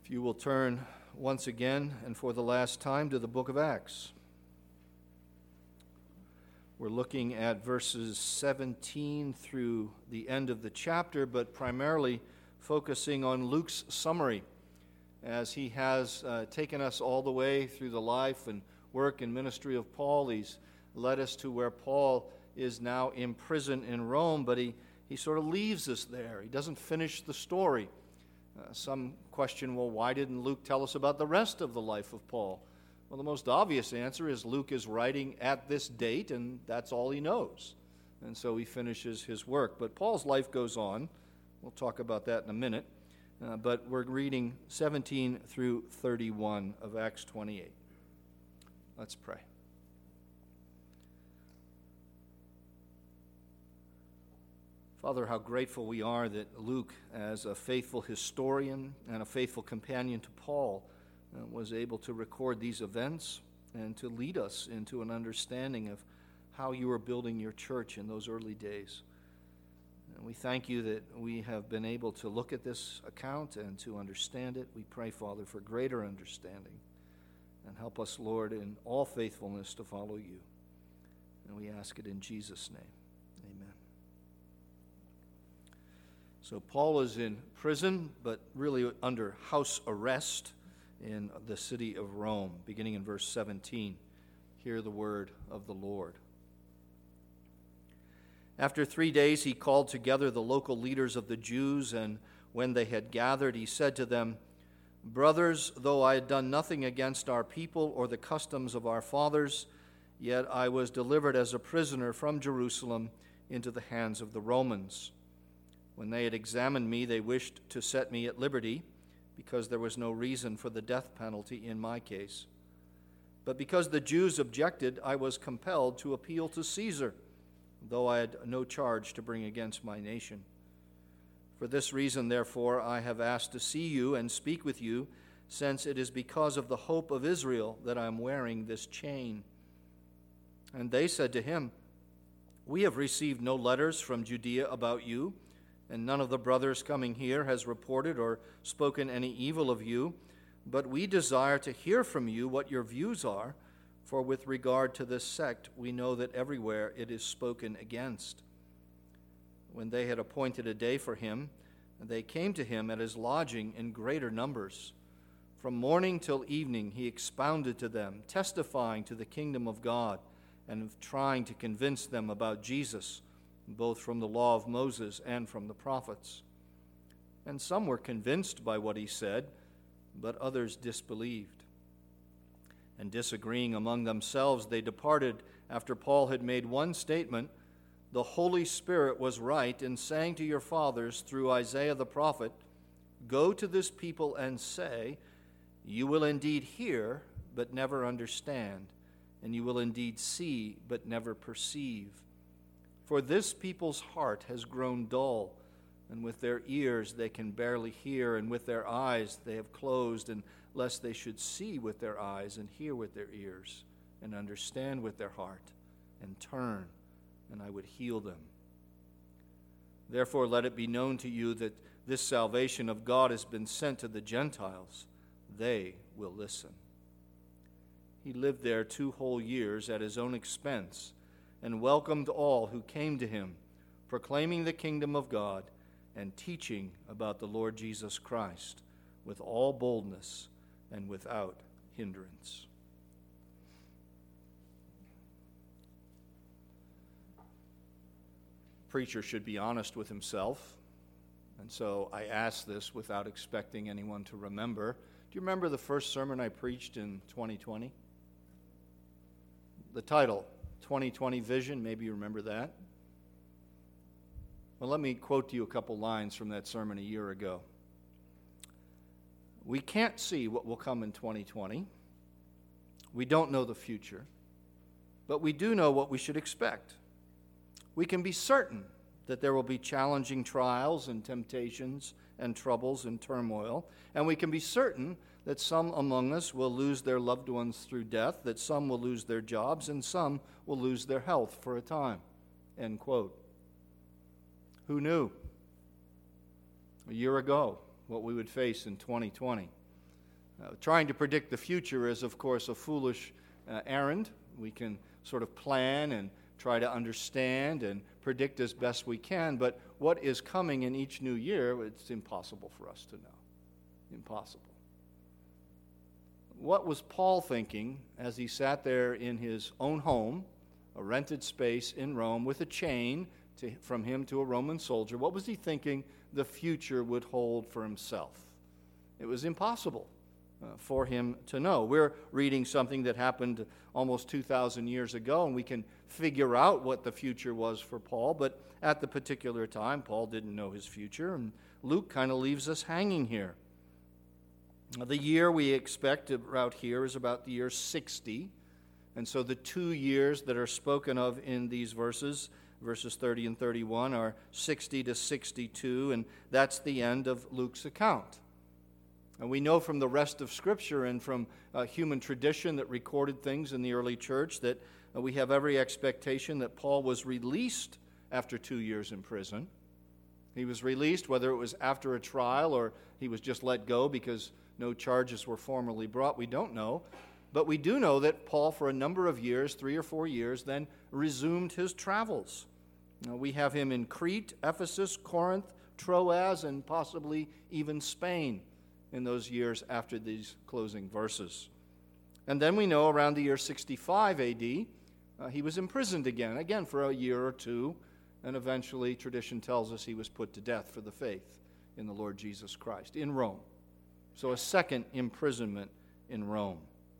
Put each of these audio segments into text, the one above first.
If you will turn once again and for the last time to the book of Acts. We're looking at verses 17 through the end of the chapter, but primarily focusing on Luke's summary as he has taken us all the way through the life and work and ministry of Paul. He's led us to where Paul is now in prison in Rome, but he sort of leaves us there. He doesn't finish the story. Some question, well, why didn't Luke tell us about the rest of the life of Paul? Well, the most obvious answer is Luke is writing at this date, and that's all he knows. And so he finishes his work. But Paul's life goes on. We'll talk about that in a minute. But we're reading 17 through 31 of Acts 28. Let's pray. Father, how grateful we are that Luke, as a faithful historian and a faithful companion to Paul, was able to record these events and to lead us into an understanding of how you were building your church in those early days. And we thank you that we have been able to look at this account and to understand it. We pray, Father, for greater understanding. And help us, Lord, in all faithfulness to follow you. And we ask it in Jesus' name. Amen. So Paul is in prison, but really under house arrest in the city of Rome, beginning in verse 17. Hear the word of the Lord. After 3 days he called together the local leaders of the Jews, and when they had gathered, he said to them, "Brothers, though I had done nothing against our people or the customs of our fathers, yet I was delivered as a prisoner from Jerusalem into the hands of the Romans. When they had examined me, they wished to set me at liberty, because there was no reason for the death penalty in my case. But because the Jews objected, I was compelled to appeal to Caesar, though I had no charge to bring against my nation. For this reason, therefore, I have asked to see you and speak with you, since it is because of the hope of Israel that I am wearing this chain." And they said to him, "We have received no letters from Judea about you, and none of the brothers coming here has reported or spoken any evil of you, but we desire to hear from you what your views are, for with regard to this sect, we know that everywhere it is spoken against." When they had appointed a day for him, they came to him at his lodging in greater numbers. From morning till evening he expounded to them, testifying to the kingdom of God, and trying to convince them about Jesus, both from the law of Moses and from the prophets. And some were convinced by what he said, but others disbelieved. And disagreeing among themselves, they departed after Paul had made one statement: "The Holy Spirit was right in saying to your fathers through Isaiah the prophet, 'Go to this people and say, you will indeed hear, but never understand, and you will indeed see, but never perceive. For this people's heart has grown dull, and with their ears they can barely hear, and with their eyes they have closed, and lest they should see with their eyes, and hear with their ears, and understand with their heart, and turn, and I would heal them. Therefore let it be known to you that this salvation of God has been sent to the Gentiles. They will listen.' He lived there 2 whole years at his own expense, and welcomed all who came to him, proclaiming the kingdom of God and teaching about the Lord Jesus Christ with all boldness and without hindrance." Preacher should be honest with himself, and so I ask this without expecting anyone to remember. Do you remember the first sermon I preached in 2020? The title, 2020 Vision, maybe you remember that. Well, let me quote to you a couple lines from that sermon a year ago. "We can't see what will come in 2020. We don't know the future, but we do know what we should expect. We can be certain that there will be challenging trials and temptations and troubles and turmoil, and we can be certain that some among us will lose their loved ones through death, that some will lose their jobs, and some will lose their health for a time." End quote. Who knew a year ago what we would face in 2020? Trying to predict the future is, of course, a foolish errand. We can sort of plan and try to understand and predict as best we can, but what is coming in each new year, it's impossible for us to know. Impossible. What was Paul thinking as he sat there in his own home, a rented space in Rome, with a chain from him to a Roman soldier? What was he thinking the future would hold for himself? It was impossible for him to know. We're reading something that happened almost 2,000 years ago, and we can figure out what the future was for Paul, but at the particular time, Paul didn't know his future, and Luke kind of leaves us hanging here. The year we expect out here is about the year 60, and so the 2 years that are spoken of in these verses 30 and 31, are 60 to 62, and that's the end of Luke's account. And we know from the rest of Scripture and from human tradition that recorded things in the early church that we have every expectation that Paul was released after 2 years in prison. He was released, whether it was after a trial or he was just let go because no charges were formally brought, we don't know. But we do know that Paul, for a number of years, 3 or 4 years, then resumed his travels. We have him in Crete, Ephesus, Corinth, Troas, and possibly even Spain in those years after these closing verses. And then we know around the year 65 A.D., he was imprisoned again for a year or two, and eventually, tradition tells us, he was put to death for the faith in the Lord Jesus Christ in Rome. So a second imprisonment in Rome.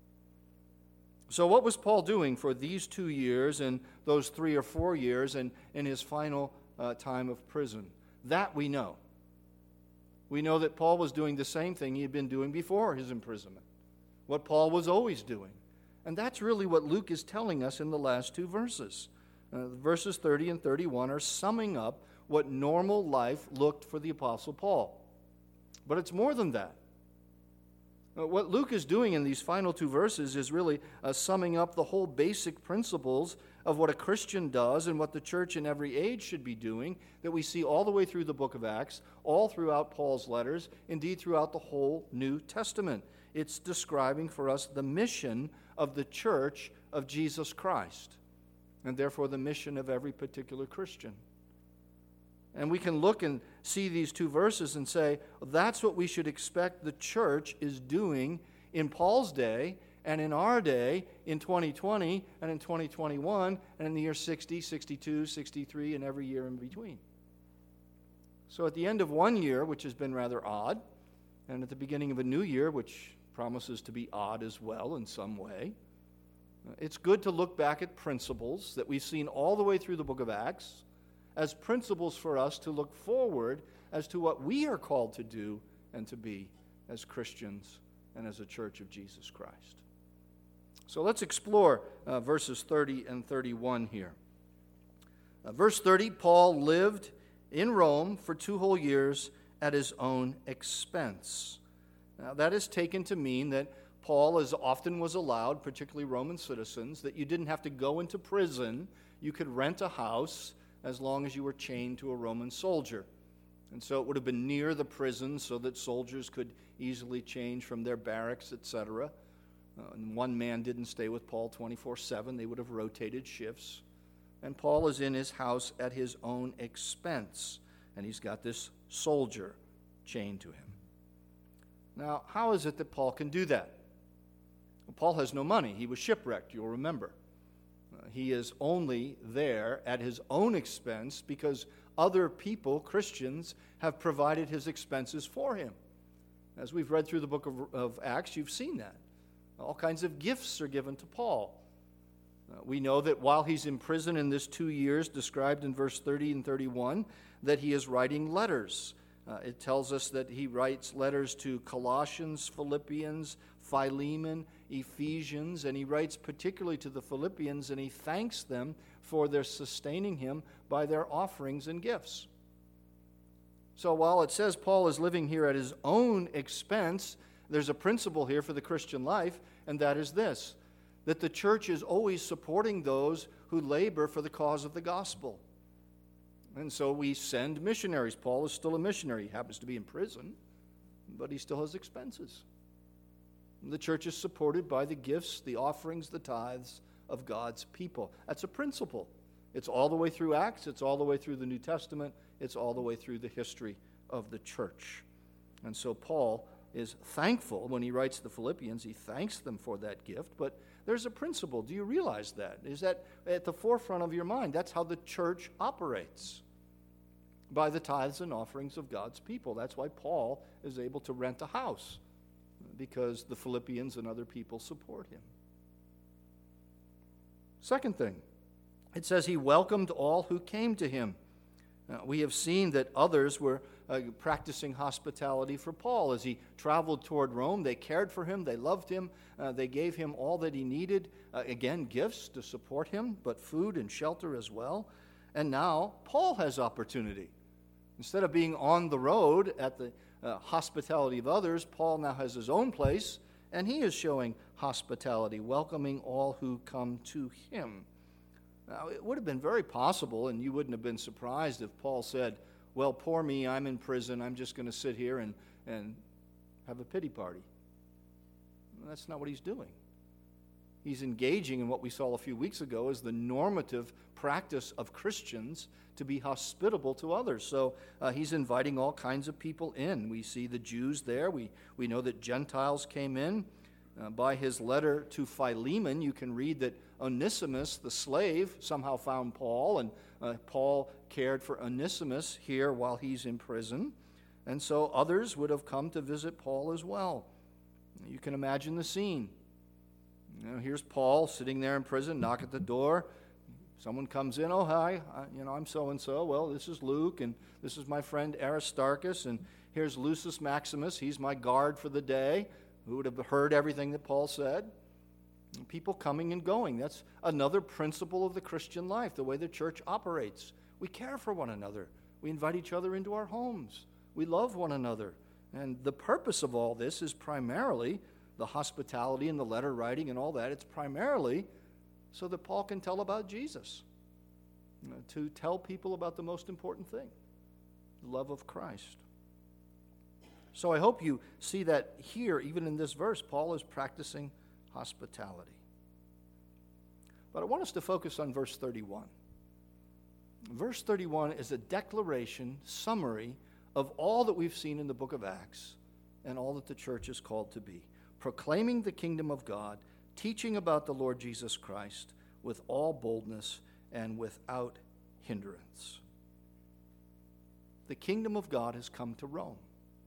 So what was Paul doing for these 2 years and those 3 or 4 years and in his final time of prison? That we know. We know that Paul was doing the same thing he had been doing before his imprisonment, what Paul was always doing. And that's really what Luke is telling us in the last 2 verses. Verses 30 and 31 are summing up what normal life looked for the Apostle Paul. But it's more than that. What Luke is doing in these final 2 verses is really summing up the whole basic principles of what a Christian does and what the church in every age should be doing, that we see all the way through the book of Acts, all throughout Paul's letters, indeed throughout the whole New Testament. It's describing for us the mission of the church of Jesus Christ, and therefore the mission of every particular Christian. And we can look and see these 2 verses and say, that's what we should expect the church is doing in Paul's day and in our day in 2020 and in 2021 and in the year 60, 62, 63, and every year in between. So at the end of one year, which has been rather odd, and at the beginning of a new year, which promises to be odd as well in some way, it's good to look back at principles that we've seen all the way through the book of Acts as principles for us to look forward as to what we are called to do and to be as Christians and as a church of Jesus Christ. So let's explore verses 30 and 31 here. Verse 30, Paul lived in Rome for 2 whole years at his own expense. Now that is taken to mean that Paul, as often was allowed, particularly Roman citizens, that you didn't have to go into prison. You could rent a house as long as you were chained to a Roman soldier. And so it would have been near the prison so that soldiers could easily change from their barracks, etc. And one man didn't stay with Paul 24/7. They would have rotated shifts. And Paul is in his house at his own expense. And he's got this soldier chained to him. Now, how is it that Paul can do that? Well, Paul has no money. He was shipwrecked, you'll remember. He is only there at his own expense because other people, Christians, have provided his expenses for him. As we've read through the book of Acts, you've seen that. All kinds of gifts are given to Paul. We know that while he's in prison in this 2 years, described in verse 30 and 31, that he is writing letters. It tells us that he writes letters to Colossians, Philippians, Philemon, Ephesians, and he writes particularly to the Philippians, and he thanks them for their sustaining him by their offerings and gifts. So while it says Paul is living here at his own expense, there's a principle here for the Christian life, and that is this, that the church is always supporting those who labor for the cause of the gospel. And so we send missionaries. Paul is still a missionary. He happens to be in prison, but he still has expenses. The church is supported by the gifts, the offerings, the tithes of God's people. That's a principle. It's all the way through Acts. It's all the way through the New Testament. It's all the way through the history of the church. And so Paul is thankful when he writes the Philippians. He thanks them for that gift. But there's a principle. Do you realize that? Is that at the forefront of your mind? That's how the church operates, by the tithes and offerings of God's people. That's why Paul is able to rent a house, because the Philippians and other people support him. Second thing, it says he welcomed all who came to him. We have seen that others were practicing hospitality for Paul. As he traveled toward Rome, they cared for him, they loved him, they gave him all that he needed. Again, gifts to support him, but food and shelter as well. And now Paul has opportunity. Instead of being on the road at the hospitality of others, Paul now has his own place, and he is showing hospitality, welcoming all who come to him. Now, it would have been very possible, and you wouldn't have been surprised if Paul said, well, poor me, I'm in prison, I'm just going to sit here and have a pity party. Well, that's not what he's doing. He's engaging in what we saw a few weeks ago as the normative practice of Christians to be hospitable to others. So he's inviting all kinds of people in. We see the Jews there. We know that Gentiles came in. By his letter to Philemon, you can read that Onesimus, the slave, somehow found Paul, and Paul cared for Onesimus here while he's in prison. And so others would have come to visit Paul as well. You can imagine the scene. Here's Paul sitting there in prison, knock at the door. Someone comes in, oh, hi, I'm so-and-so. Well, this is Luke, and this is my friend Aristarchus, and here's Lucius Maximus. He's my guard for the day, who would have heard everything that Paul said. People coming and going. That's another principle of the Christian life, the way the church operates. We care for one another. We invite each other into our homes. We love one another. And the purpose of all this is primarily the hospitality and the letter writing and all that. It's primarily so that Paul can tell about Jesus, to tell people about the most important thing, the love of Christ. So I hope you see that here, even in this verse, Paul is practicing hospitality. But I want us to focus on verse 31. Verse 31 is a declaration, summary of all that we've seen in the book of Acts and all that the church is called to be. Proclaiming the kingdom of God, teaching about the Lord Jesus Christ with all boldness and without hindrance. The kingdom of God has come to Rome.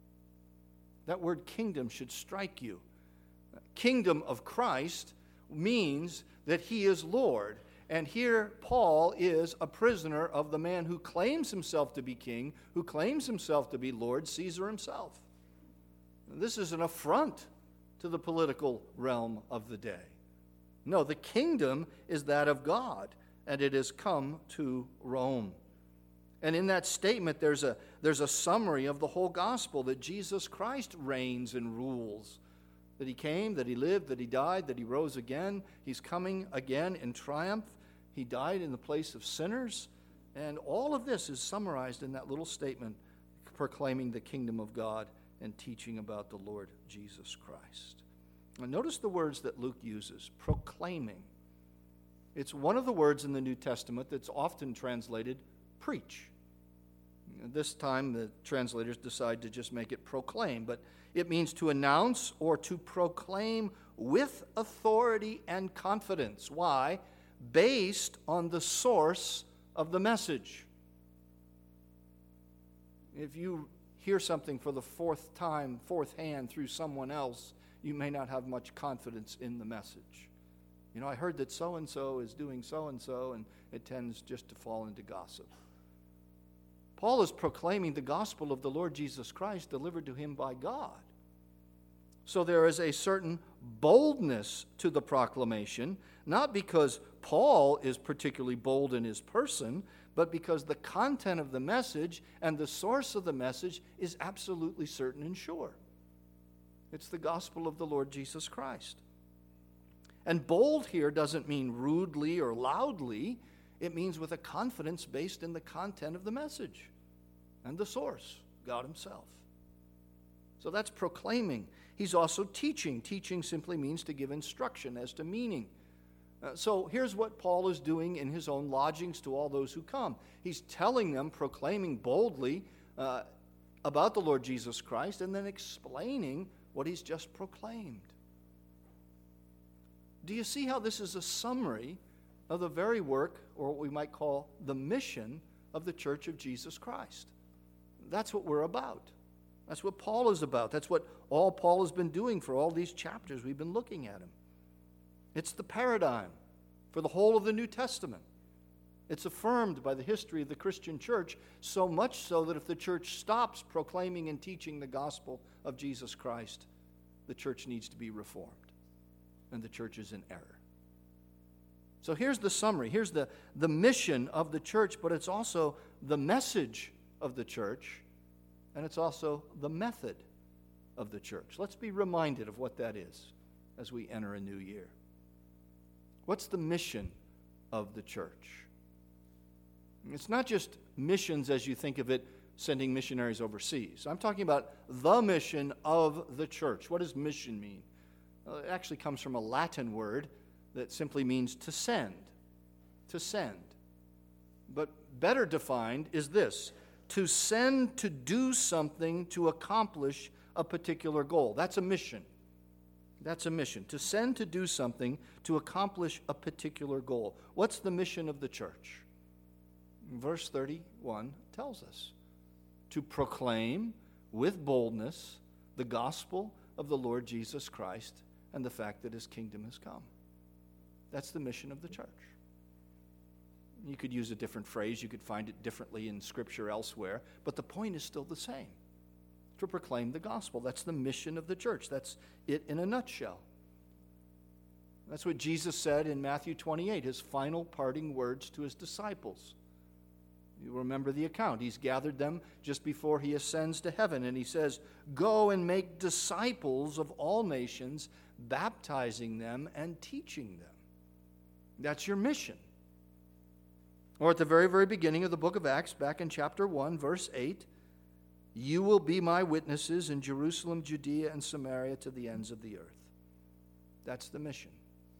That word kingdom should strike you. Kingdom of Christ means that he is Lord. And here Paul is a prisoner of the man who claims himself to be king, who claims himself to be Lord, Caesar himself. This is an affront to the political realm of the day. No, the kingdom is that of God, and it has come to Rome. And in that statement, there's a summary of the whole gospel, that Jesus Christ reigns and rules, that he came, that he lived, that he died, that he rose again. He's coming again in triumph. He died in the place of sinners. And all of this is summarized in that little statement, proclaiming the kingdom of God and teaching about the Lord Jesus Christ. Now, notice the words that Luke uses, proclaiming. It's one of the words in the New Testament that's often translated preach. This time the translators decide to just make it proclaim, but it means to announce or to proclaim with authority and confidence. Why? Based on the source of the message. If you hear something for the fourth hand through someone else, you may not have much confidence in the message. I heard that so-and-so is doing so-and-so, and it tends just to fall into gossip. Paul is proclaiming the gospel of the Lord Jesus Christ delivered to him by God. So there is a certain boldness to the proclamation, not because Paul is particularly bold in his person, but because the content of the message and the source of the message is absolutely certain and sure. It's the gospel of the Lord Jesus Christ. And bold here doesn't mean rudely or loudly. It means with a confidence based in the content of the message and the source, God himself. So that's proclaiming. he's also teaching. Teaching simply means to give instruction as to meaning. So here's what Paul is doing in his own lodgings to all those who come. He's telling them, proclaiming boldly about the Lord Jesus Christ, and then explaining what he's just proclaimed. Do you see how this is a summary of the very work, or what we might call the mission of the Church of Jesus Christ? That's what we're about. That's what Paul is about. That's what all Paul has been doing for all these chapters we've been looking at him. It's the paradigm for the whole of the New Testament. It's affirmed by the history of the Christian church, so much so that if the church stops proclaiming and teaching the gospel of Jesus Christ, the church needs to be reformed, and the church is in error. So here's the summary. Here's the mission of the church, but it's also the message of the church, and it's also the method of the church. Let's be reminded of what that is as we enter a new year. What's the mission of the church? It's not just missions as you think of it, sending missionaries overseas. I'm talking about the mission of the church. What does mission mean? It actually comes from a Latin word that simply means to send. To send. But better defined is this: to send to do something to accomplish a particular goal. That's a mission. That's a mission. To send to do something to accomplish a particular goal. What's the mission of the church? Verse 31 tells us to proclaim with boldness the gospel of the Lord Jesus Christ and the fact that his kingdom has come. That's the mission of the church. You could use a different phrase. You could find it differently in Scripture elsewhere. But the point is still the same. To proclaim the gospel. That's the mission of the church. That's it in a nutshell. That's what Jesus said in Matthew 28, his final parting words to his disciples. You remember the account. He's gathered them just before he ascends to heaven, and he says, "Go and make disciples of all nations, baptizing them and teaching them." That's your mission. Or at the very, very beginning of the book of Acts, back in chapter 1, verse 8, "You will be my witnesses in Jerusalem, Judea, and Samaria to the ends of the earth." That's the mission.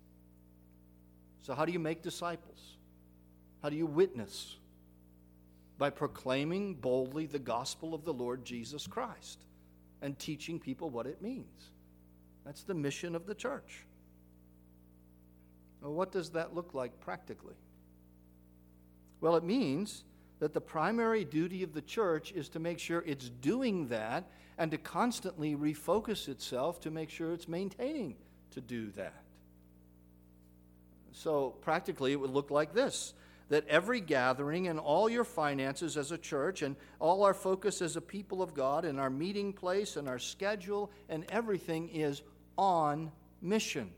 So how do you make disciples? How do you witness? By proclaiming boldly the gospel of the Lord Jesus Christ and teaching people what it means. That's the mission of the church. Well, what does that look like practically? Well, it means that the primary duty of the church is to make sure it's doing that and to constantly refocus itself to make sure it's maintaining to do that. So practically it would look like this: that every gathering and all your finances as a church and all our focus as a people of God and our meeting place and our schedule and everything is on mission.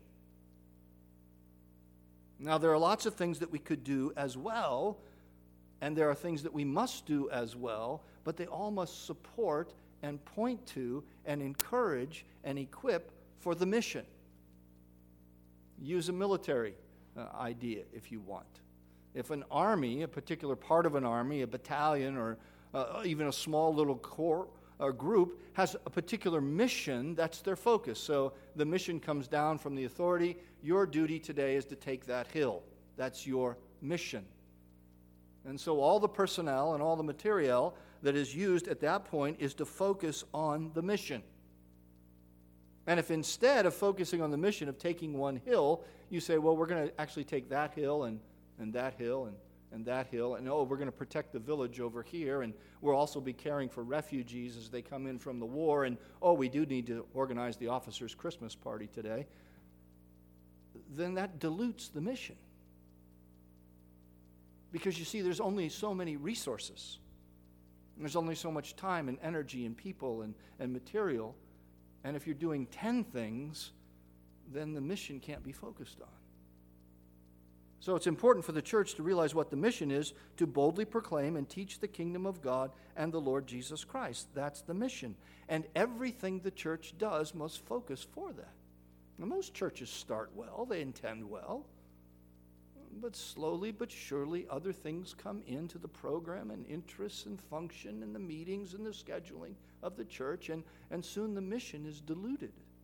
Now, there are lots of things that we could do as well, and there are things that we must do as well, but they all must support and point to and encourage and equip for the mission. Use a military idea if you want. If an army, a particular part of an army, a battalion, or even a small little corps or group has a particular mission, that's their focus. So the mission comes down from the authority. Your duty today is to take that hill. That's your mission. And so all the personnel and all the material that is used at that point is to focus on the mission. And if instead of focusing on the mission of taking one hill, you say, well, we're going to actually take that hill and that hill and that hill, and we're going to protect the village over here, and we'll also be caring for refugees as they come in from the war, and we do need to organize the officers' Christmas party today, then that dilutes the mission. Because you see, there's only so many resources. There's only so much time and energy and people and material, and if you're doing 10 things, then the mission can't be focused on. So it's important for the church to realize what the mission is, to boldly proclaim and teach the kingdom of God and the Lord Jesus Christ. That's the mission. And everything the church does must focus for that. Now, most churches start well, they intend well, but slowly but surely other things come into the program and interests and function and the meetings and the scheduling of the church, and soon the mission is diluted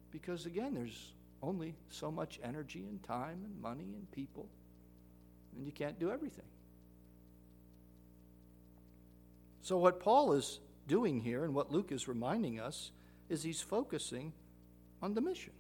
Because again, there's only so much energy and time and money and people, and you can't do everything. So what Paul is doing here, and what Luke is reminding us, is he's focusing on the mission.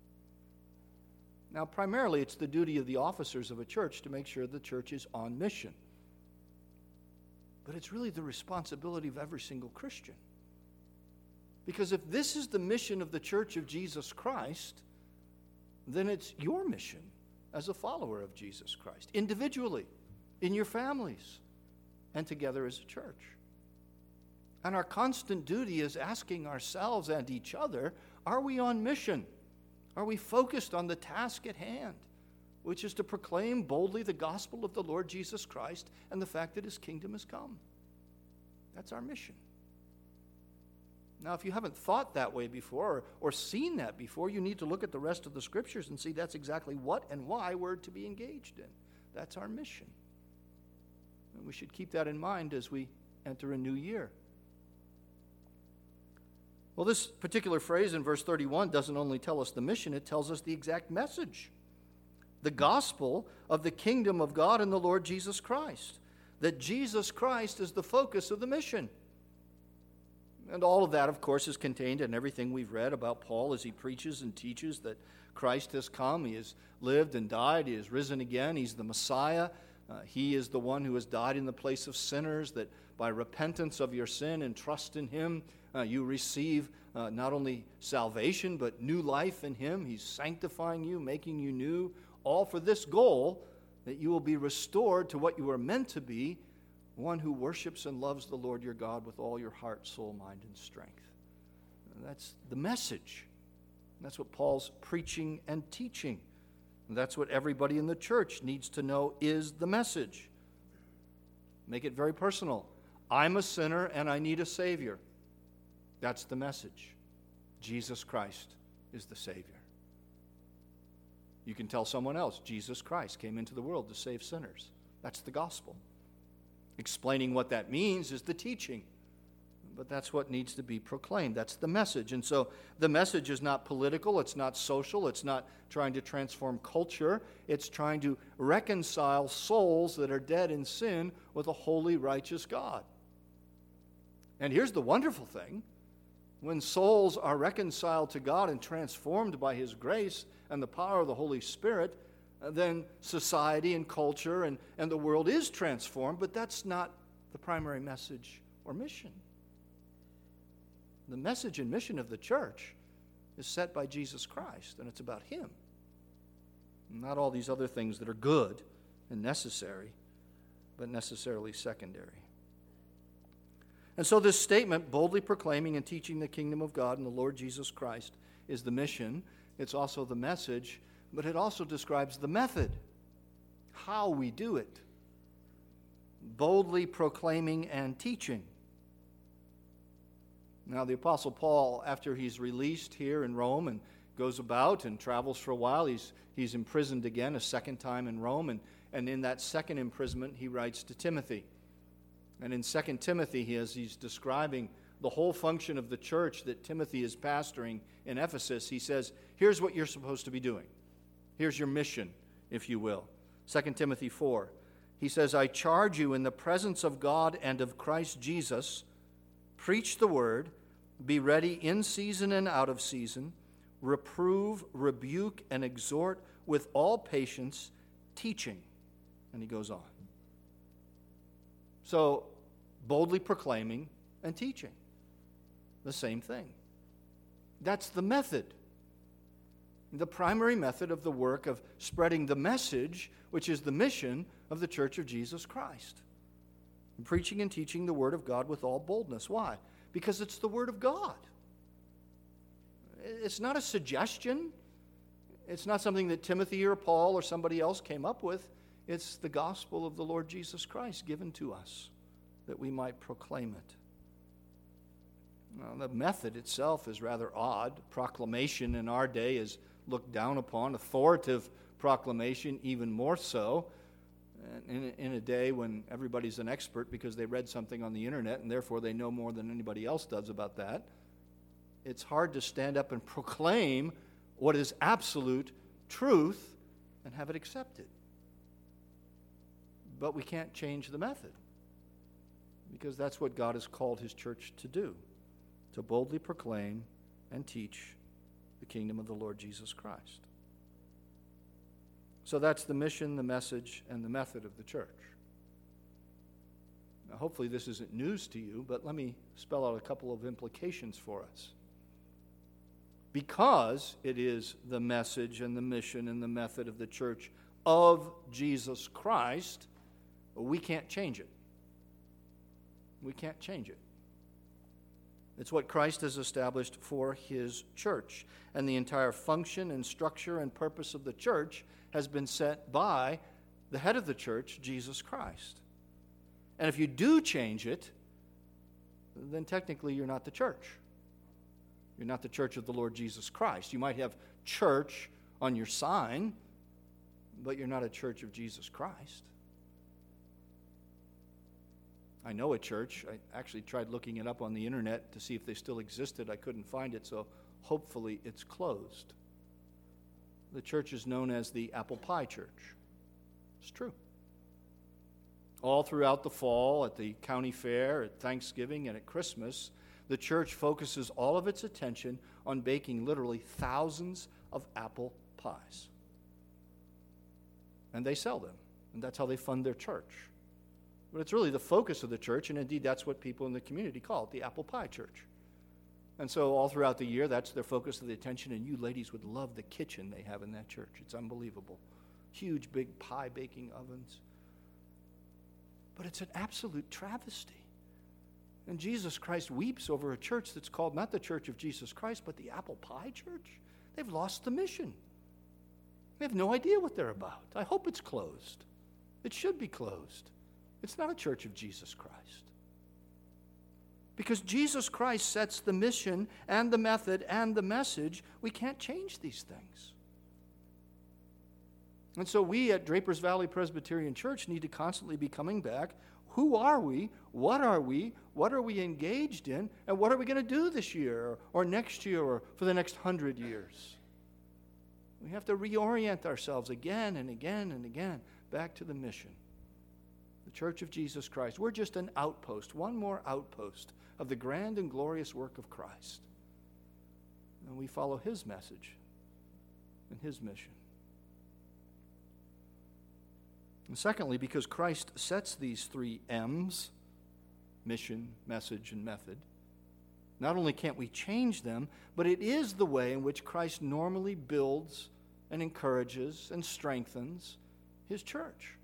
Now, primarily, it's the duty of the officers of a church to make sure the church is on mission. But it's really the responsibility of every single Christian. Because if this is the mission of the Church of Jesus Christ, then it's your mission as a follower of Jesus Christ, individually, in your families, and together as a church. And our constant duty is asking ourselves and each other, are we on mission? Are we focused on the task at hand, which is to proclaim boldly the gospel of the Lord Jesus Christ and the fact that his kingdom has come? That's our mission. Now, if you haven't thought that way before or seen that before, you need to look at the rest of the scriptures and see that's exactly what and why we're to be engaged in. That's our mission. And we should keep that in mind as we enter a new year. Well, this particular phrase in verse 31 doesn't only tell us the mission, it tells us the exact message. The gospel of the kingdom of God and the Lord Jesus Christ. That Jesus Christ is the focus of the mission. And all of that, of course, is contained in everything we've read about Paul as he preaches and teaches that Christ has come. He has lived and died. He has risen again. He's the Messiah. He is the one who has died in the place of sinners, that by repentance of your sin and trust in him, you receive not only salvation, but new life in him. He's sanctifying you, making you new, all for this goal, that you will be restored to what you are meant to be, one who worships and loves the Lord your God with all your heart, soul, mind, and strength. And that's the message. That's what Paul's preaching and teaching. And that's what everybody in the church needs to know is the message. Make it very personal. I'm a sinner and I need a Savior. That's the message. Jesus Christ is the Savior. You can tell someone else, Jesus Christ came into the world to save sinners. That's the gospel. Explaining what that means is the teaching. But that's what needs to be proclaimed. That's the message. And so the message is not political, it's not social, it's not trying to transform culture. It's trying to reconcile souls that are dead in sin with a holy, righteous God. And here's the wonderful thing. When souls are reconciled to God and transformed by his grace and the power of the Holy Spirit, then society and culture and the world is transformed, but that's not the primary message or mission. The message and mission of the church is set by Jesus Christ, and it's about him. Not all these other things that are good and necessary, but necessarily secondary. And so this statement, boldly proclaiming and teaching the kingdom of God and the Lord Jesus Christ, is the mission. It's also the message, but it also describes the method, how we do it. Boldly proclaiming and teaching. Now, the Apostle Paul, after he's released here in Rome and goes about and travels for a while, he's imprisoned again a second time in Rome, and in that second imprisonment, he writes to Timothy. And in 2 Timothy, he's describing the whole function of the church that Timothy is pastoring in Ephesus. He says, here's what you're supposed to be doing. Here's your mission, if you will. 2 Timothy 4. He says, I charge you in the presence of God and of Christ Jesus, preach the word, be ready in season and out of season, reprove, rebuke, and exhort with all patience, teaching. And he goes on. So, boldly proclaiming and teaching. The same thing. That's the method. The primary method of the work of spreading the message, which is the mission of the Church of Jesus Christ. Preaching and teaching the Word of God with all boldness. Why? Because it's the Word of God. It's not a suggestion. It's not something that Timothy or Paul or somebody else came up with. It's the gospel of the Lord Jesus Christ given to us that we might proclaim it. Now, the method itself is rather odd. Proclamation in our day is looked down upon. Authoritative proclamation even more so. In a day when everybody's an expert because they read something on the internet and therefore they know more than anybody else does about that. it's hard to stand up and proclaim what is absolute truth and have it accepted. But we can't change the method, because that's what God has called his church to do, to boldly proclaim and teach the kingdom of the Lord Jesus Christ. So that's the mission, the message, and the method of the church. Now, hopefully this isn't news to you, but let me spell out a couple of implications for us. Because it is the message and the mission and the method of the church of Jesus Christ, we can't change it. We can't change it. It's what Christ has established for his church. And the entire function and structure and purpose of the church has been set by the head of the church, Jesus Christ. And if you do change it, then technically you're not the church. You're not the church of the Lord Jesus Christ. You might have church on your sign, but you're not a church of Jesus Christ. I know a church. I actually tried looking it up on the internet to see if they still existed. I couldn't find it, so hopefully it's closed. The church is known as the Apple Pie Church. It's true. All throughout the fall, at the county fair, at Thanksgiving, and at Christmas, the church focuses all of its attention on baking literally thousands of apple pies. And they sell them, and that's how they fund their church. But it's really the focus of the church, and indeed that's what people in the community call it, the Apple Pie Church. And so all throughout the year, that's their focus of the attention, and you ladies would love the kitchen they have in that church. It's unbelievable. Huge, big pie baking ovens. But it's an absolute travesty. And Jesus Christ weeps over a church that's called not the Church of Jesus Christ, but the Apple Pie Church. They've lost the mission. They have no idea what they're about. I hope it's closed. It should be closed. It's not a church of Jesus Christ. Because Jesus Christ sets the mission and the method and the message, we can't change these things. And so we at Drapers Valley Presbyterian Church need to constantly be coming back. Who are we? What are we? What are we engaged in? And what are we going to do this year or next year or for the next 100 years? We have to reorient ourselves again and again and again back to the mission. The Church of Jesus Christ. We're just an outpost, one more outpost of the grand and glorious work of Christ. And we follow his message and his mission. And secondly, because Christ sets these three M's, mission, message, and method, not only can't we change them, but it is the way in which Christ normally builds and encourages and strengthens his church.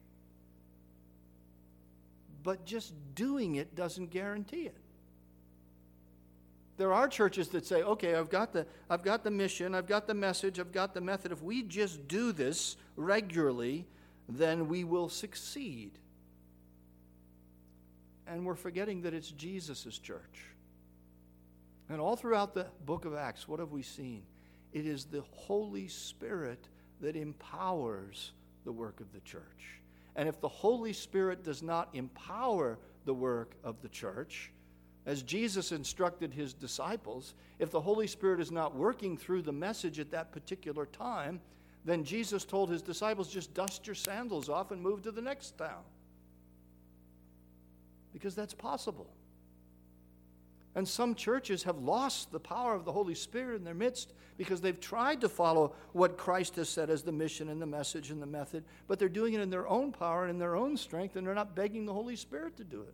But just doing it doesn't guarantee it. There are churches that say, okay, I've got the mission, I've got the message, I've got the method. If we just do this regularly, then we will succeed. And we're forgetting that it's Jesus' church. And all throughout the book of Acts, what have we seen? It is the Holy Spirit that empowers the work of the church. And if the Holy Spirit does not empower the work of the church, as Jesus instructed his disciples, if the Holy Spirit is not working through the message at that particular time, then Jesus told his disciples, just dust your sandals off and move to the next town. Because that's possible. And some churches have lost the power of the Holy Spirit in their midst because they've tried to follow what Christ has said as the mission and the message and the method, but they're doing it in their own power and in their own strength, and they're not begging the Holy Spirit to do it.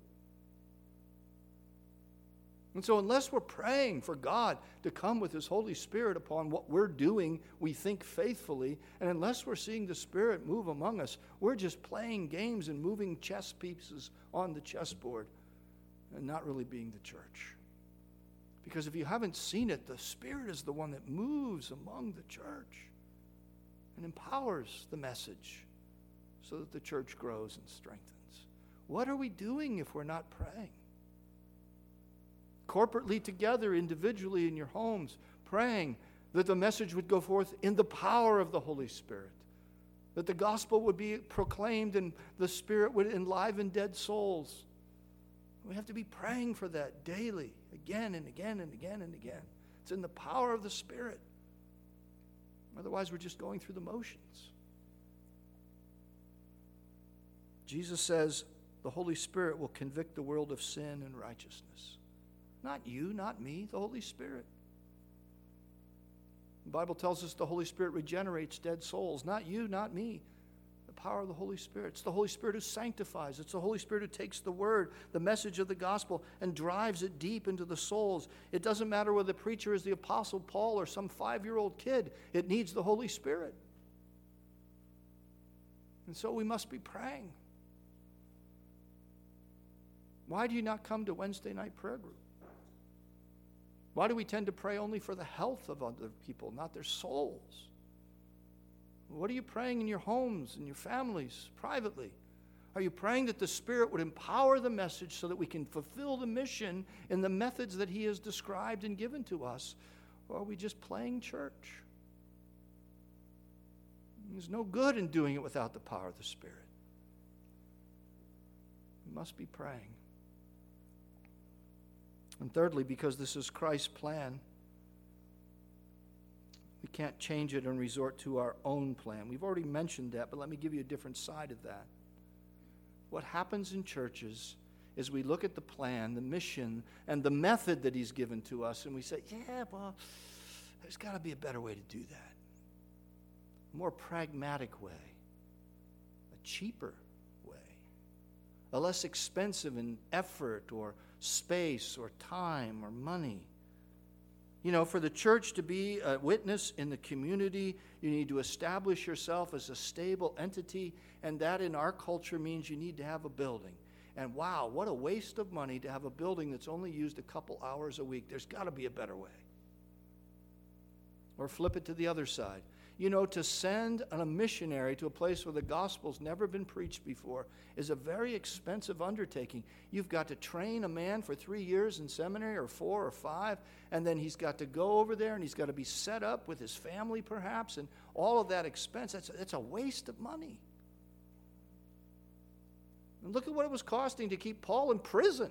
And so unless we're praying for God to come with his Holy Spirit upon what we're doing, we think faithfully, and unless we're seeing the Spirit move among us, we're just playing games and moving chess pieces on the chessboard and not really being the church. Because if you haven't seen it, the Spirit is the one that moves among the church and empowers the message so that the church grows and strengthens. What are we doing if we're not praying? Corporately together, individually in your homes, praying that the message would go forth in the power of the Holy Spirit, that the gospel would be proclaimed and the Spirit would enliven dead souls. We have to be praying for that daily, again and again and again and again. It's in the power of the Spirit. Otherwise, we're just going through the motions. Jesus says the Holy Spirit will convict the world of sin and righteousness. Not you, not me, the Holy Spirit. The Bible tells us the Holy Spirit regenerates dead souls. Not you, not me. The power of the Holy Spirit. It's the Holy Spirit who sanctifies. It's the Holy Spirit who takes the word, the message of the gospel, and drives it deep into the souls. It doesn't matter whether the preacher is the Apostle Paul or some 5-year-old kid. It needs the Holy Spirit. And so we must be praying. Why do you not come to Wednesday night prayer group? Why do we tend to pray only for the health of other people, not their souls? What are you praying in your homes, in your families, privately? Are you praying that the Spirit would empower the message so that we can fulfill the mission in the methods that He has described and given to us? Or are we just playing church? There's no good in doing it without the power of the Spirit. We must be praying. And thirdly, because this is Christ's plan, we can't change it and resort to our own plan. We've already mentioned that, but let me give you a different side of that. What happens in churches is we look at the plan, the mission, and the method that He's given to us, and we say, yeah, well, there's got to be a better way to do that. A more pragmatic way, a cheaper way, a less expensive in effort or space or time or money. You know, for the church to be a witness in the community, you need to establish yourself as a stable entity, and that in our culture means you need to have a building. And wow, what a waste of money to have a building that's only used a couple hours a week. There's got to be a better way. Or flip it to the other side. You know, to send a missionary to a place where the gospel's never been preached before is a very expensive undertaking. You've got to train a man for 3 years in seminary, or 4 or 5, and then he's got to go over there and he's got to be set up with his family perhaps, and all of that expense, that's a waste of money. And look at what it was costing to keep Paul in prison.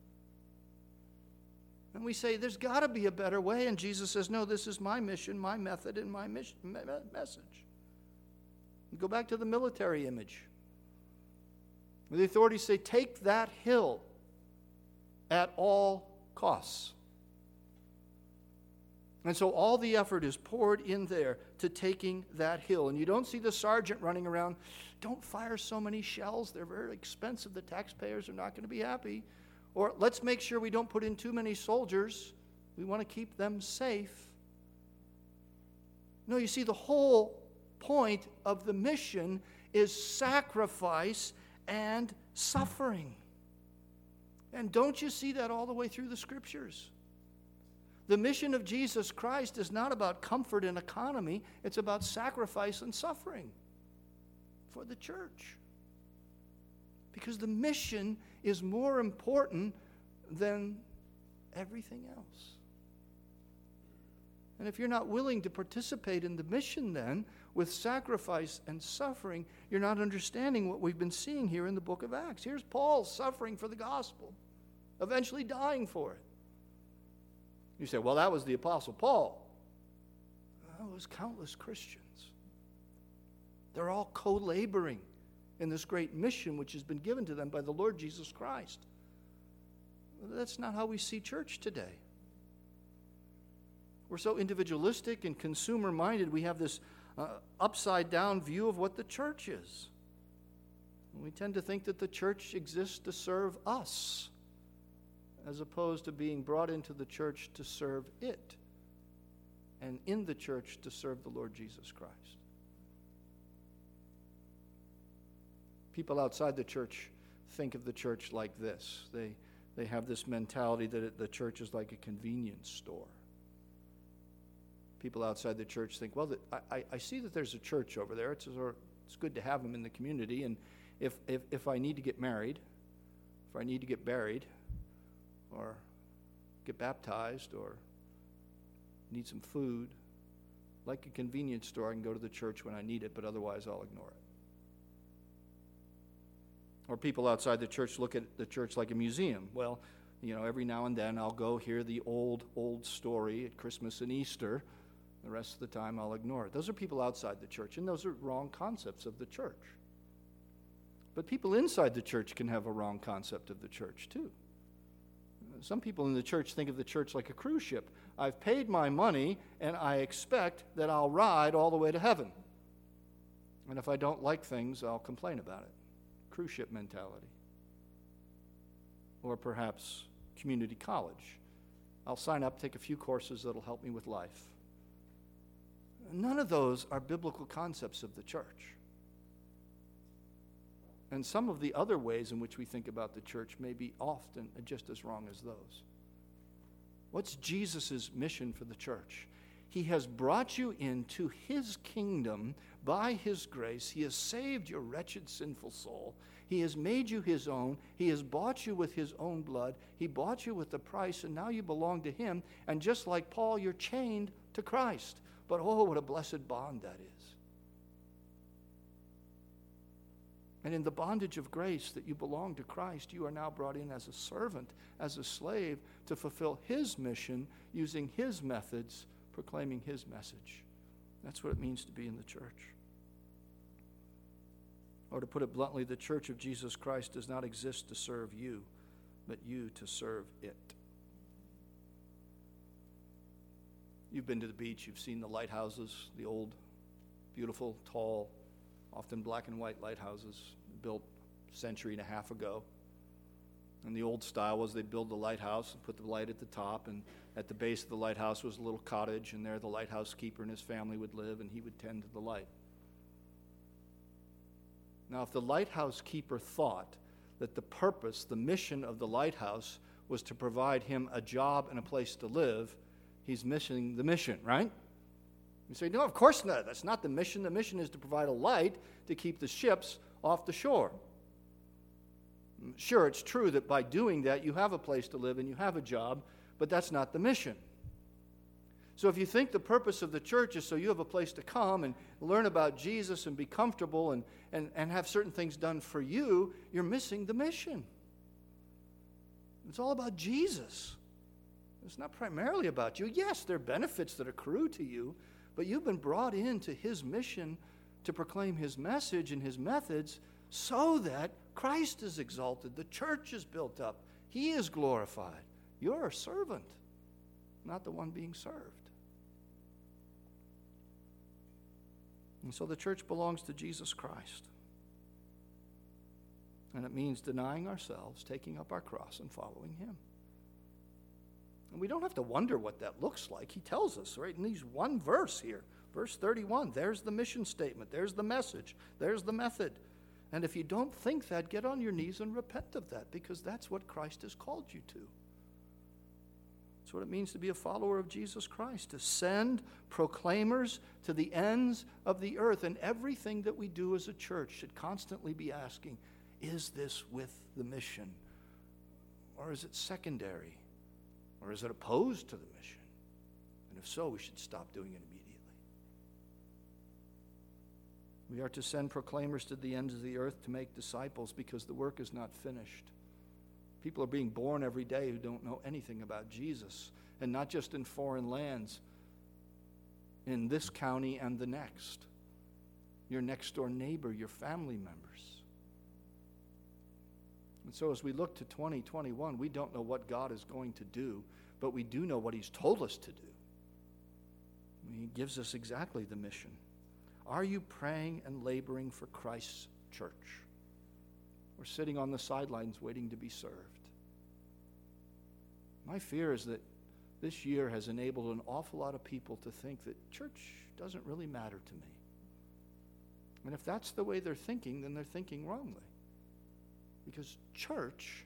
And we say, there's got to be a better way. And Jesus says, no, this is my mission, my method, and my message. Go back to the military image. The authorities say, take that hill at all costs. And so all the effort is poured in there to taking that hill. And you don't see the sergeant running around, don't fire so many shells. They're very expensive. The taxpayers are not going to be happy. Or let's make sure we don't put in too many soldiers. We want to keep them safe. No, you see, the whole point of the mission is sacrifice and suffering. And don't you see that all the way through the Scriptures? The mission of Jesus Christ is not about comfort and economy. It's about sacrifice and suffering for the church. Because the mission is more important than everything else. And if you're not willing to participate in the mission then, with sacrifice and suffering, you're not understanding what we've been seeing here in the book of Acts. Here's Paul suffering for the gospel, eventually dying for it. You say, well, that was the Apostle Paul. Well, it was countless Christians. They're all co-laboring in this great mission which has been given to them by the Lord Jesus Christ. That's not how we see church today. We're so individualistic and consumer-minded, we have this upside-down view of what the church is. We tend to think that the church exists to serve us, as opposed to being brought into the church to serve it, and in the church to serve the Lord Jesus Christ. People outside the church think of the church like this. They have this mentality that the church is like a convenience store. People outside the church think, well, I see that there's a church over there. It's good to have them in the community. And if I need to get married, if I need to get buried, or get baptized, or need some food, like a convenience store, I can go to the church when I need it, but otherwise I'll ignore it. Or people outside the church look at the church like a museum. Well, Every now and then I'll go hear the old story at Christmas and Easter. The rest of the time I'll ignore it. Those are people outside the church, and those are wrong concepts of the church. But people inside the church can have a wrong concept of the church too. Some people in the church think of the church like a cruise ship. I've paid my money, and I expect that I'll ride all the way to heaven. And if I don't like things, I'll complain about it. Cruise ship mentality. Or perhaps community college. I'll sign up, take a few courses that'll help me with life. None of those are biblical concepts of the church. And some of the other ways in which we think about the church may be often just as wrong as those. What's Jesus' mission for the church? He has brought you into his kingdom by his grace. He has saved your wretched, sinful soul. He has made you his own. He has bought you with his own blood. He bought you with the price, and now you belong to him. And just like Paul, you're chained to Christ. But oh, what a blessed bond that is. And in the bondage of grace that you belong to Christ, you are now brought in as a servant, as a slave, to fulfill his mission, using his methods, proclaiming his message. That's what it means to be in the church. Or to put it bluntly, the church of Jesus Christ does not exist to serve you, but you to serve it. You've been to the beach, you've seen the lighthouses, the old, beautiful, tall, often black and white lighthouses built a century and a half ago. And the old style was they'd build the lighthouse and put the light at the top, and at the base of the lighthouse was a little cottage, and there the lighthouse keeper and his family would live, and he would tend to the light. Now, if the lighthouse keeper thought that the purpose, the mission of the lighthouse was to provide him a job and a place to live, he's missing the mission, right? You say, no, of course not. That's not the mission. The mission is to provide a light to keep the ships off the shore. Sure, it's true that by doing that, you have a place to live and you have a job, but that's not the mission. So if you think the purpose of the church is so you have a place to come and learn about Jesus and be comfortable and have certain things done for you, you're missing the mission. It's all about Jesus. It's not primarily about you. Yes, there are benefits that accrue to you, but you've been brought into his mission to proclaim his message and his methods so that Christ is exalted, the church is built up, he is glorified. You're a servant, not the one being served. And so the church belongs to Jesus Christ. And it means denying ourselves, taking up our cross, and following him. And we don't have to wonder what that looks like. He tells us, right, in these one verse here, verse 31, there's the mission statement, there's the message, there's the method. And if you don't think that, get on your knees and repent of that, because that's what Christ has called you to. That's what it means to be a follower of Jesus Christ, to send proclaimers to the ends of the earth. And everything that we do as a church should constantly be asking, is this with the mission? Or is it secondary? Or is it opposed to the mission? And if so, we should stop doing it immediately. We are to send proclaimers to the ends of the earth to make disciples, because the work is not finished. People are being born every day who don't know anything about Jesus, and not just in foreign lands, in this county and the next. Your next door neighbor, your family members. And so as we look to 2021, we don't know what God is going to do, but we do know what he's told us to do. He gives us exactly the mission. Are you praying and laboring for Christ's church? Or sitting on the sidelines waiting to be served? My fear is that this year has enabled an awful lot of people to think that church doesn't really matter to me. And if that's the way they're thinking, then they're thinking wrongly. Because church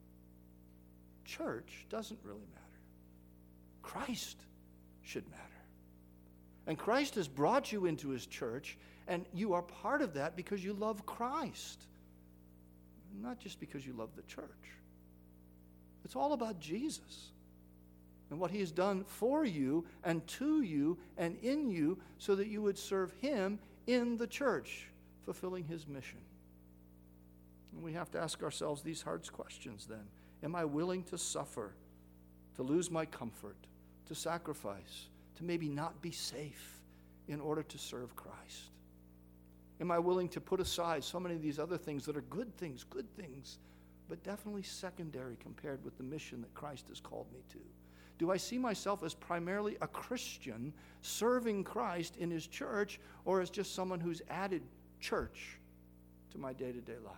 doesn't really matter. Christ should matter. And Christ has brought you into his church, and you are part of that because you love Christ. Not just because you love the church. It's all about Jesus and what he has done for you and to you and in you so that you would serve him in the church, fulfilling his mission. And we have to ask ourselves these hard questions then. Am I willing to suffer, to lose my comfort, to sacrifice, to maybe not be safe in order to serve Christ? Am I willing to put aside so many of these other things that are good things, but definitely secondary compared with the mission that Christ has called me to? Do I see myself as primarily a Christian serving Christ in his church, or as just someone who's added church to my day-to-day life?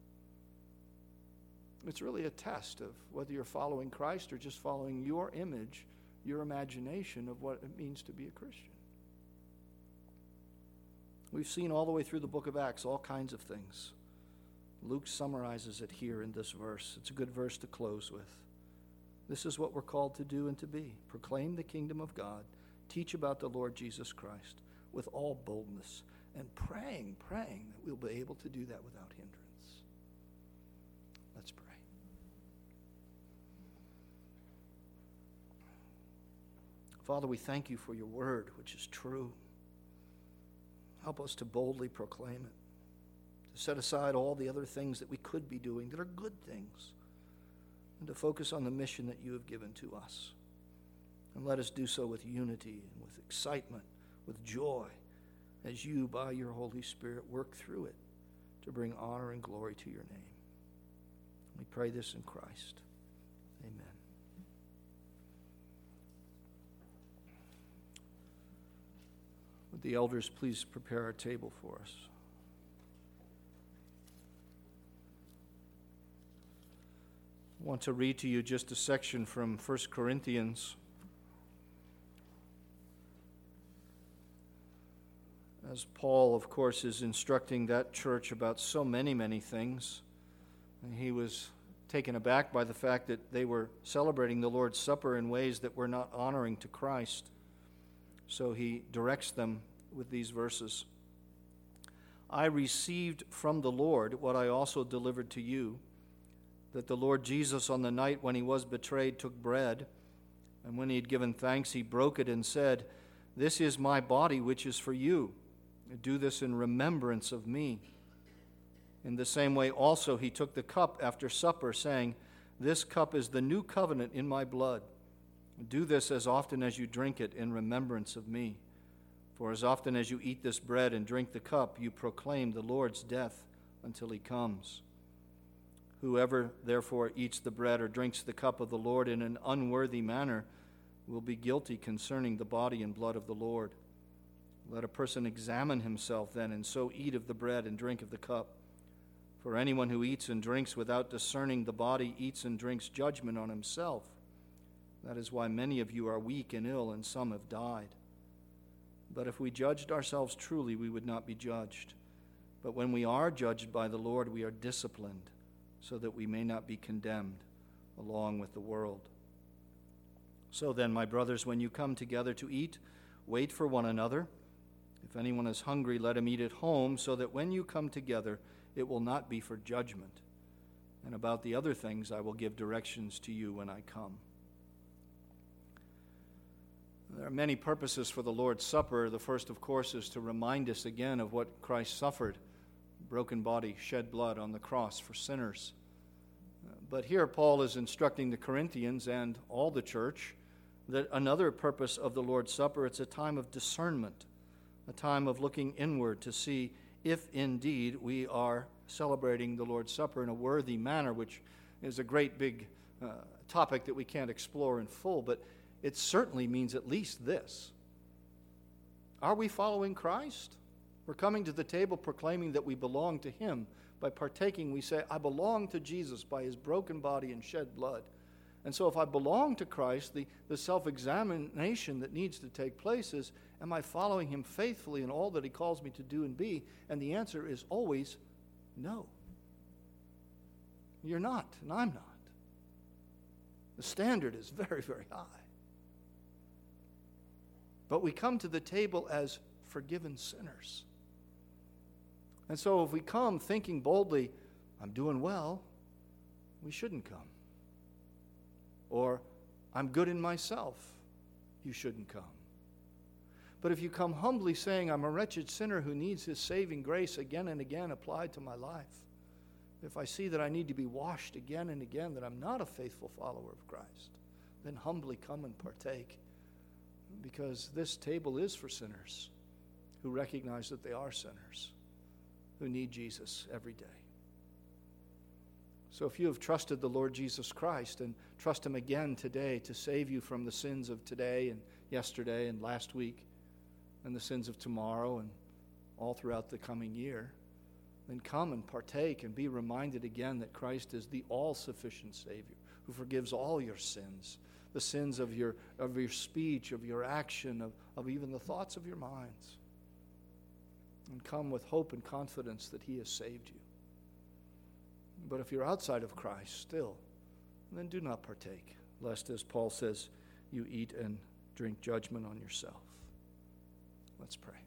It's really a test of whether you're following Christ or just following your image, your imagination of what it means to be a Christian. We've seen all the way through the book of Acts all kinds of things. Luke summarizes it here in this verse. It's a good verse to close with. This is what we're called to do and to be. Proclaim the kingdom of God. Teach about the Lord Jesus Christ with all boldness, and praying that we'll be able to do that without hindrance. Let's pray. Father, we thank you for your word, which is true. Help us to boldly proclaim it, to set aside all the other things that we could be doing that are good things, and to focus on the mission that you have given to us. And let us do so with unity and with excitement, with joy, as you, by your Holy Spirit, work through it to bring honor and glory to your name. We pray this in Christ. Amen. Would the elders please prepare our table for us? I want to read to you just a section from 1 Corinthians. As Paul, of course, is instructing that church about so many things. And he was taken aback by the fact that they were celebrating the Lord's Supper in ways that were not honoring to Christ. So he directs them with these verses. I received from the Lord what I also delivered to you, that the Lord Jesus, on the night when he was betrayed, took bread, and when he had given thanks, he broke it and said, "This is my body, which is for you. Do this in remembrance of me." In the same way also he took the cup after supper, saying, "This cup is the new covenant in my blood. Do this as often as you drink it in remembrance of me. For as often as you eat this bread and drink the cup, you proclaim the Lord's death until he comes. Whoever therefore eats the bread or drinks the cup of the Lord in an unworthy manner will be guilty concerning the body and blood of the Lord. Let a person examine himself then, and so eat of the bread and drink of the cup. For anyone who eats and drinks without discerning the body eats and drinks judgment on himself. That is why many of you are weak and ill, and some have died. But if we judged ourselves truly, we would not be judged. But when we are judged by the Lord, we are disciplined, so that we may not be condemned along with the world. So then, my brothers, when you come together to eat, wait for one another. If anyone is hungry, let him eat at home, so that when you come together, it will not be for judgment. And about the other things, I will give directions to you when I come. There are many purposes for the Lord's Supper. The first, of course, is to remind us again of what Christ suffered: broken body, shed blood on the cross for sinners. But here Paul is instructing the Corinthians and all the church that another purpose of the Lord's Supper, it's a time of discernment, a time of looking inward to see if indeed we are celebrating the Lord's Supper in a worthy manner, which is a great big topic that we can't explore in full, but it certainly means at least this. Are we following Christ? We're coming to the table proclaiming that we belong to him. By partaking, we say, I belong to Jesus by his broken body and shed blood. And so if I belong to Christ, the self-examination that needs to take place is, am I following him faithfully in all that he calls me to do and be? And the answer is always no. You're not, and I'm not. The standard is very, very high. But we come to the table as forgiven sinners. And so if we come thinking boldly, I'm doing well, we shouldn't come. Or, I'm good in myself, you shouldn't come. But if you come humbly saying, I'm a wretched sinner who needs his saving grace again and again applied to my life, If I see that I need to be washed again and again, that I'm not a faithful follower of Christ, then humbly come and partake, because this table is for sinners who recognize that they are sinners, who need Jesus every day. So if you have trusted the Lord Jesus Christ, and trust Him again today to save you from the sins of today and yesterday and last week, and the sins of tomorrow and all throughout the coming year, then come and partake and be reminded again that Christ is the all-sufficient Savior who forgives all your sins, the sins of your speech, of your action, of even the thoughts of your minds. And come with hope and confidence that He has saved you. But if you're outside of Christ still, then do not partake, lest, as Paul says, you eat and drink judgment on yourself. Let's pray.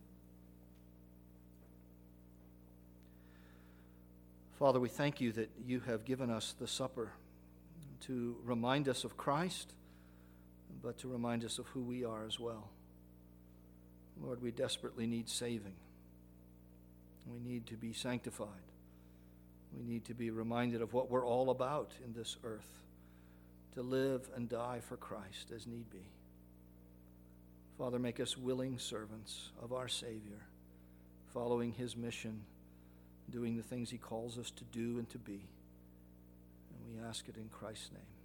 Father, we thank you that you have given us the supper to remind us of Christ, but to remind us of who we are as well. Lord, we desperately need saving. We need to be sanctified. We need to be reminded of what we're all about in this earth, to live and die for Christ as need be. Father, make us willing servants of our Savior, following His mission, doing the things He calls us to do and to be. And we ask it in Christ's name.